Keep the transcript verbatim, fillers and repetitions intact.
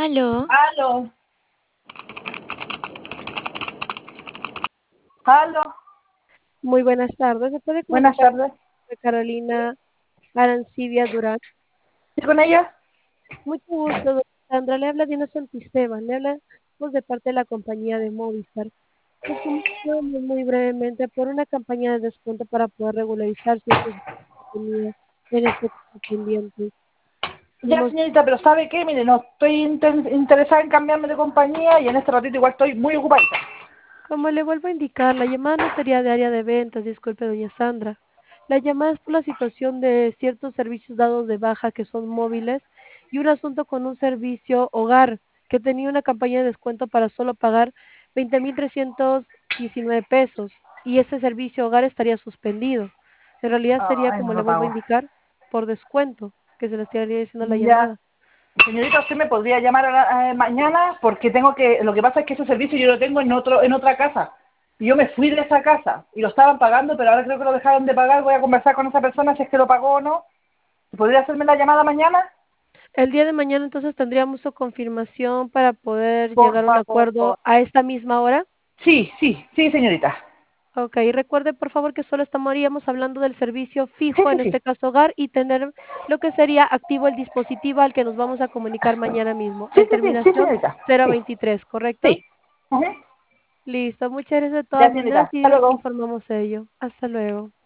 Aló, Aló, aló, Muy buenas tardes. ¿Se puede buenas comunicar tardes. con Carolina Arancibia Durán? ¿Sí con ella? Mucho gusto, doña Sandra. Le habla Dina Santisteban. Le hablamos de parte de la compañía de Movistar. Nos comunicamos muy brevemente por una campaña de descuento para poder regularizar ciertos que tenía en este caso pendiente. Ya, Hemos, señorita, pero ¿sabe qué? Mire, no estoy inten- interesada en cambiarme de compañía y en este ratito igual estoy muy ocupada. como le vuelvo a indicar, la llamada no sería de área de ventas, disculpe, doña Sandra. La llamada es por la situación de ciertos servicios dados de baja que son móviles y un asunto con un servicio hogar que tenía una campaña de descuento para solo pagar veinte mil trescientos diecinueve pesos y ese servicio hogar estaría suspendido. En realidad sería, Ay, como no le lo vuelvo a pago. indicar, por descuento que se le estaría diciendo la Ya, llamada. señorita, usted me podría llamar a la- eh, mañana porque tengo que, lo que pasa es que ese servicio yo lo tengo en otro, en otra casa. Y yo me fui de esa casa y lo estaban pagando, pero ahora creo que lo dejaron de pagar. Voy a conversar con esa persona si es que lo pagó o no. ¿Podría hacerme la llamada mañana? El día de mañana entonces tendríamos su confirmación para poder Por llegar a un favor. acuerdo a esta misma hora. Sí, sí, sí, señorita. Ok, y recuerde por favor que solo estaríamos hablando del servicio Sí, fijo, sí, en sí. este caso hogar, y tener lo que sería activo el dispositivo al que nos vamos a comunicar mañana mismo, Sí, en sí, sí, sí, terminación señorita. cero Sí, veintitrés, ¿correcto? sí. Ujú. Listo, muchas gracias de Ya, todas señorita. maneras Hasta y luego. informamos ello. Hasta luego.